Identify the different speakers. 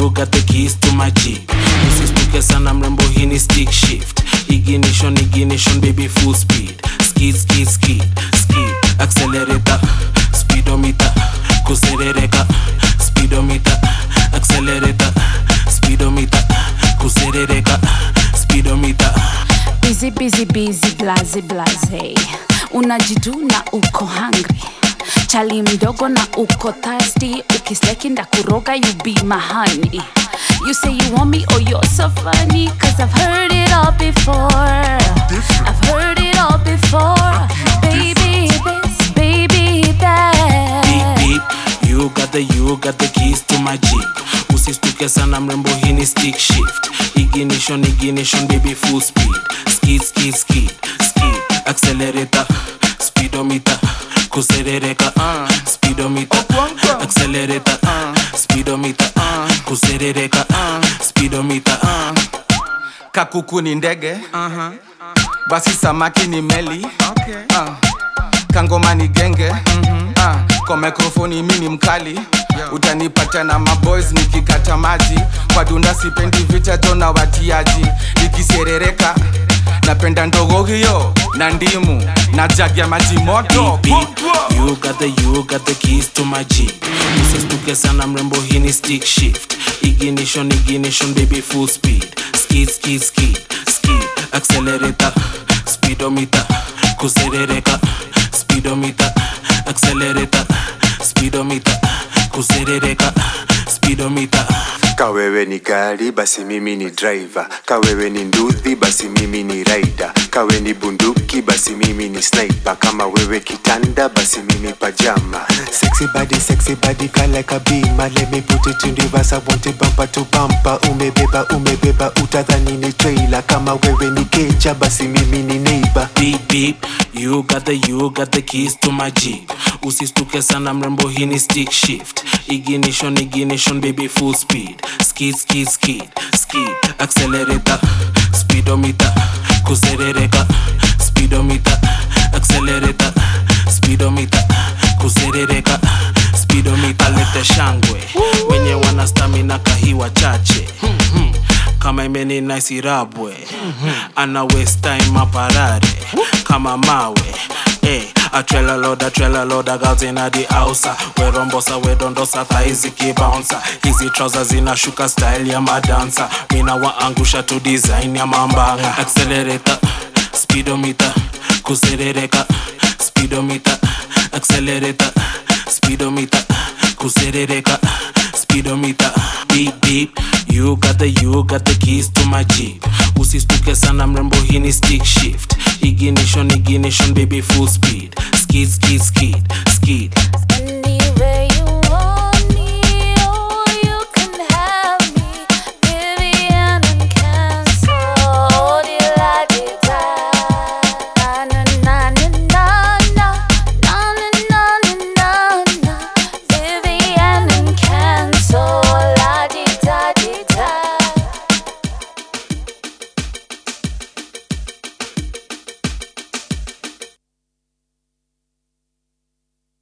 Speaker 1: you got the keys to my Jeep. Usistuke sana mrembo, hii ni stick shift. Ignition, baby, full speed. Skid, skid, skid, skid. Accelerator, speedometer. Kuserereka, speedometer. Accelerator, speedometer. Kuserereka, speedometer.
Speaker 2: Busy, busy, busy, blaze, blaze. Unajiduna uko hungry. Chali mdogo na uko thirsty. Ukisleki ndakuroga, you be my honey. You say you want me, oh you're so funny. Cause I've heard it all before. I've heard it all before. Baby this, baby that.
Speaker 1: Beep, beep, you got the keys to my Jeep. Usistuke sana mrembo, hii ni stick shift. Ignition, baby, full speed. Skid, skid, skid, skid. Accelerator, speedometer. Kuserereka, speedometer. Accelerator, speedometer. Kuserereka, speedometer.
Speaker 3: Kakuku ni ndege, basi samaki ni meli, kangoma ni genge, kwa mikrofoni mimi mkali. Utanipata na maboys nikikata maji. Kwa dunda sipendi vita jona watiaji. Nikiserereka napenda ndogo hiyo na ndimu na jagi ya maji moto.
Speaker 1: Beep, beep, you got the keys to my Jeep. Usistuke sana mrembo, hii ni stick shift. Ignition, baby, full speed. Skid, skid, skid, skid. Accelerator, speedometer. Kuserereka, speedometer. Accelerator, speedometer. Kuserereka, speedometer.
Speaker 4: Kawewe ni gari basi mimi ni driver. Kawewe ni nduthi basi mimi ni rider. Kawe ni bunduki basi mimi ni sniper. Kama wewe kitanda basi mimi pajama. Sexy body car like a beamer. Let me put it in reverse, I want it bumper to bumper. Umebeba utadhani ni trailer. Kama wewe ni kecha basi mimi ni neighbor.
Speaker 1: Beep, beep, you got the keys to my Jeep. Usistuke sana mrembo, hii ni stick shift. Ignition, baby, full speed. Skid, skid, skid, skid. Accelerator, speedometer. Kuserereka, speedometer. Accelerator, speedometer. Kuserereka, speedometer. Lete shangwe wenye wana stamina kahiwa chache. Kama imeni nice irabwe. Ana waste time aparare. Kama mawe. A trailer loader, girls in the house. We rombosa, we dondosa, thighs bouncer. Hizi trousers zinashuka style ya madancer. Mina waangusha to design ya mambanga. Accelerator, speedometer. Kuserereka, speedometer. Accelerator, speedometer. Kuserereka, speedometer. Beep, beep, you got the keys to my Jeep. Usistuke sana mrembo, hii ni stick shift. Ignition, baby, full speed. Skid, skid, skid, skid.